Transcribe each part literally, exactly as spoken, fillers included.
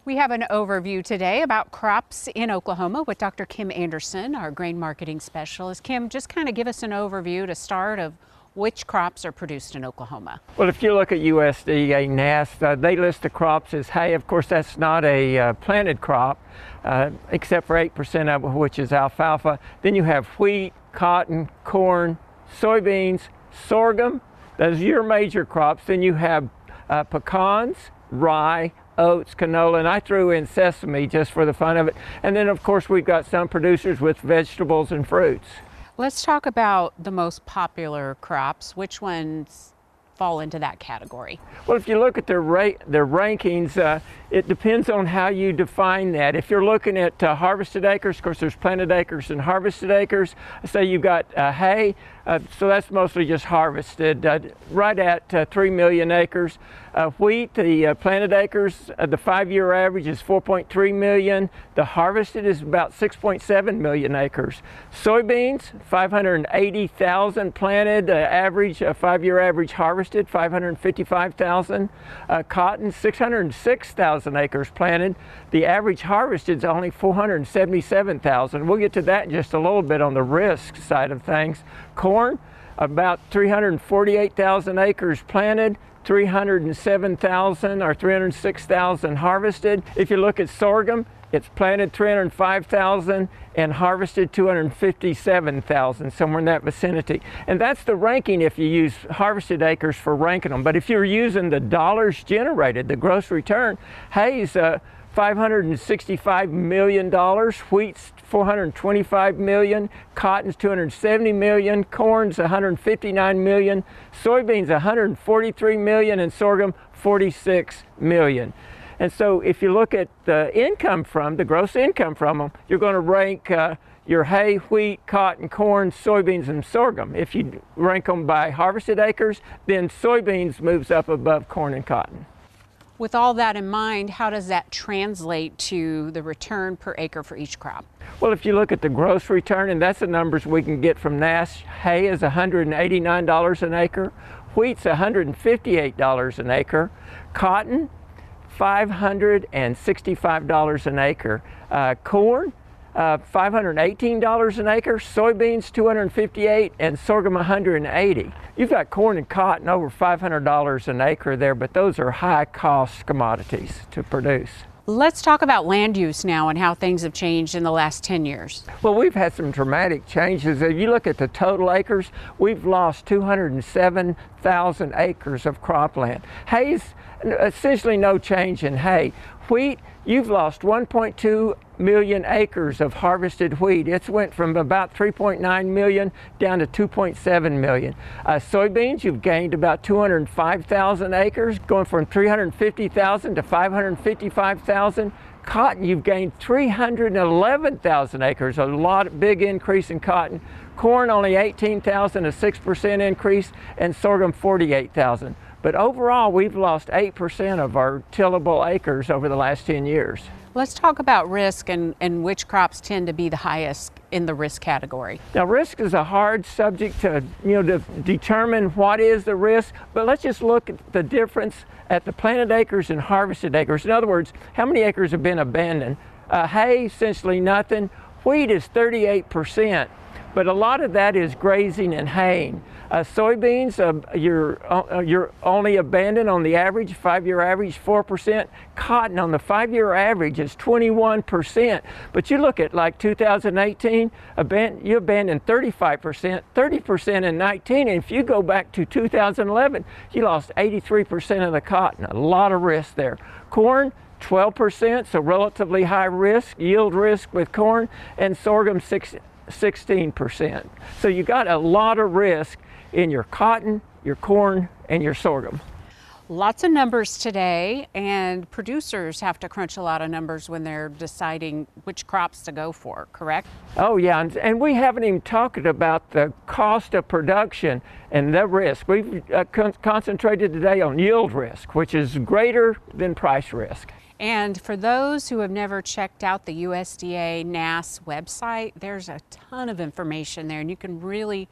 We have an overview today about crops in Oklahoma with Doctor Kim Anderson, our grain marketing specialist. Kim, just kind of give us an overview to start of which crops are produced in Oklahoma. Well, if you look at U S D A N A S, uh, they list the crops as hay. Of course, that's not a uh, planted crop, uh, except for eight percent of it, which is alfalfa. Then you have wheat, cotton, corn, soybeans, sorghum. Those are your major crops. Then you have uh, pecans, rye, oats, canola, and I threw in sesame just for the fun of it. And then, of course, we've got some producers with vegetables and fruits. Let's talk about the most popular crops. Which ones fall into that category? Well, if you look at their rate, their rankings, uh, it depends on how you define that. If you're looking at uh, harvested acres, of course, there's planted acres and harvested acres. Say you've got uh, hay, uh, so that's mostly just harvested, uh, right at uh, three million acres. Uh, wheat, the uh, planted acres, uh, the five-year average is four point three million. The harvested is about six point seven million acres. Soybeans, five hundred eighty thousand planted, uh, average, uh, five-year average harvested, five hundred fifty-five thousand. Uh, cotton, six hundred six thousand acres planted. The average harvested is only four hundred seventy-seven thousand. We'll get to that in just a little bit on the risk side of things. Corn, about three hundred forty-eight thousand acres planted, three hundred seven thousand or three hundred six thousand harvested. If you look at sorghum, it's planted three hundred five thousand and harvested two hundred fifty-seven thousand, somewhere in that vicinity. And that's the ranking if you use harvested acres for ranking them. But if you're using the dollars generated, the gross return, hay's uh, five hundred sixty-five million dollars, wheat's four hundred twenty-five million dollars, cotton's two hundred seventy million dollars, corn's one hundred fifty-nine million dollars, soybeans one hundred forty-three million dollars, and sorghum forty-six million dollars. And so if you look at the income from, the gross income from them, you're going to rank uh, your hay, wheat, cotton, corn, soybeans, and sorghum. If you rank them by harvested acres, then soybeans moves up above corn and cotton. With all that in mind, how does that translate to the return per acre for each crop? Well, if you look at the gross return, and that's the numbers we can get from N A S, hay is one hundred eighty-nine dollars an acre, wheat's one hundred fifty-eight dollars an acre, cotton, five hundred sixty-five dollars an acre, uh, corn, uh, five hundred eighteen dollars an acre, soybeans two hundred fifty-eight dollars, and sorghum one hundred eighty dollars. You've got corn and cotton over five hundred dollars an acre there, but those are high cost commodities to produce. Let's talk about land use now and how things have changed in the last ten years. Well, we've had some dramatic changes. If you look at the total acres, we've lost two hundred seven thousand acres of cropland. Hay's essentially no change in hay. Wheat, you've lost one point two million acres of harvested wheat. It's went from about three point nine million down to two point seven million. Uh, soybeans, you've gained about two hundred five thousand acres, going from three hundred fifty thousand to five hundred fifty-five thousand. Cotton, you've gained three hundred eleven thousand acres, a lot, big increase in cotton. Corn, only eighteen thousand, a six percent increase, and sorghum, forty-eight thousand. But overall, we've lost eight percent of our tillable acres over the last ten years. Let's talk about risk and, and which crops tend to be the highest in the risk category. Now, risk is a hard subject to, you know, to determine what is the risk, but let's just look at the difference at the planted acres and harvested acres. In other words, how many acres have been abandoned? Uh, hay, essentially nothing. Wheat is thirty-eight percent, but a lot of that is grazing and haying. Uh, soybeans, uh, you're, uh, you're only abandoned on the average, five-year average, four percent. Cotton on the five-year average is twenty-one percent. But you look at like two thousand eighteen, aban you abandoned thirty-five percent, thirty percent in nineteen, and if you go back to two thousand eleven, you lost eighty-three percent of the cotton. A lot of risk there. Corn, twelve percent, so relatively high risk, yield risk with corn, and sorghum, sixteen percent. So you got a lot of risk in your cotton, your corn, and your sorghum. Lots of numbers today, and producers have to crunch a lot of numbers when they're deciding which crops to go for, correct? Oh yeah, and, and we haven't even talked about the cost of production and the risk. We've uh, con concentrated today on yield risk, which is greater than price risk. And for those who have never checked out the U S D A N A S website, there's a ton of information there, and you can really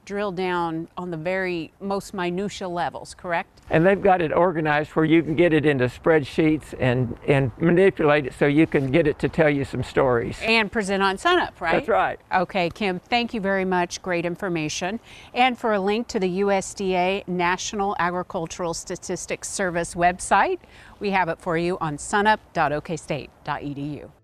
drill down on the very most minutia levels, correct? And they've got it organized where you can get it into spreadsheets and, and manipulate it so you can get it to tell you some stories. And present on SunUp, right? That's right. Okay, Kim, thank you very much. Great information. And for a link to the U S D A National Agricultural Statistics Service website, we have it for you on sunup dot o k state dot e d u.